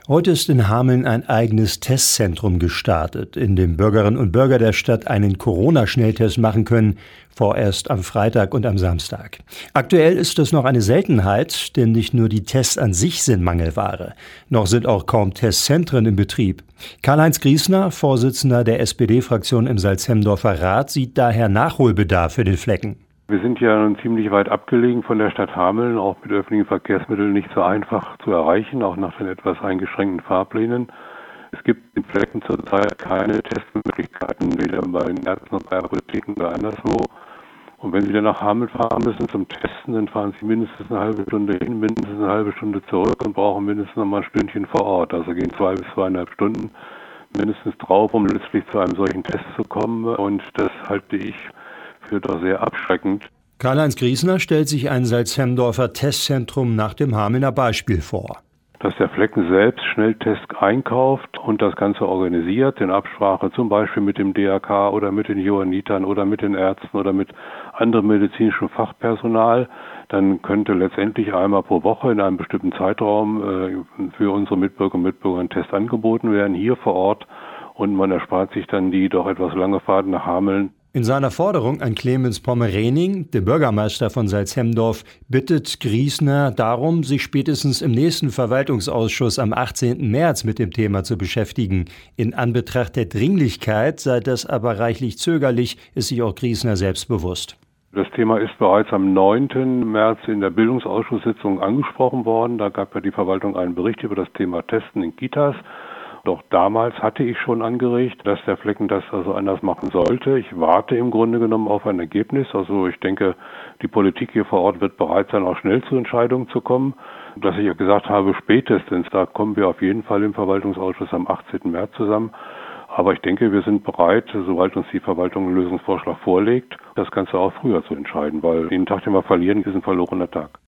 Heute ist in Hameln ein eigenes Testzentrum gestartet, in dem Bürgerinnen und Bürger der Stadt einen Corona-Schnelltest machen können, vorerst am Freitag und am Samstag. Aktuell ist das noch eine Seltenheit, denn nicht nur die Tests an sich sind Mangelware. Noch sind auch kaum Testzentren in Betrieb. Karl-Heinz Griesner, Vorsitzender der SPD-Fraktion im Salzhemdorfer Rat, sieht daher Nachholbedarf für den Flecken. Wir sind ja nun ziemlich weit abgelegen von der Stadt Hameln, auch mit öffentlichen Verkehrsmitteln nicht so einfach zu erreichen, auch nach den etwas eingeschränkten Fahrplänen. Es gibt in Flecken zurzeit keine Testmöglichkeiten, weder bei den Ärzten noch bei Apotheken oder anderswo. Und wenn Sie dann nach Hameln fahren müssen zum Testen, dann fahren Sie mindestens eine halbe Stunde hin, mindestens eine halbe Stunde zurück und brauchen mindestens noch mal ein Stündchen vor Ort. Also gehen 2 bis 2,5 Stunden mindestens drauf, um letztlich zu einem solchen Test zu kommen. Und das halte ich für doch sehr abschreckend. Karl-Heinz Griesner stellt sich ein Salzhemdorfer Testzentrum nach dem Hamelner Beispiel vor. Dass der Flecken selbst Schnelltests einkauft und das Ganze organisiert, in Absprache zum Beispiel mit dem DRK oder mit den Johannitern oder mit den Ärzten oder mit anderem medizinischem Fachpersonal, dann könnte letztendlich einmal pro Woche in einem bestimmten Zeitraum für unsere Mitbürger und Mitbürger ein Test angeboten werden, hier vor Ort, und man erspart sich dann die doch etwas lange Fahrt nach Hameln. In seiner Forderung an Clemens Pommerening, den Bürgermeister von Salzhemdorf, bittet Griesner darum, sich spätestens im nächsten Verwaltungsausschuss am 18. März mit dem Thema zu beschäftigen. In Anbetracht der Dringlichkeit sei das aber reichlich zögerlich, ist sich auch Griesner selbst bewusst. Das Thema ist bereits am 9. März in der Bildungsausschusssitzung angesprochen worden. Da gab ja die Verwaltung einen Bericht über das Thema Testen in Kitas. Doch damals hatte ich schon angeregt, dass der Flecken das also anders machen sollte. Ich warte im Grunde genommen auf ein Ergebnis. Also ich denke, die Politik hier vor Ort wird bereit sein, auch schnell zu Entscheidungen zu kommen. Dass ich ja gesagt habe, spätestens, da kommen wir auf jeden Fall im Verwaltungsausschuss am 18. März zusammen. Aber ich denke, wir sind bereit, sobald uns die Verwaltung einen Lösungsvorschlag vorlegt, das Ganze auch früher zu entscheiden, weil den Tag, den wir verlieren, ist ein verlorener Tag.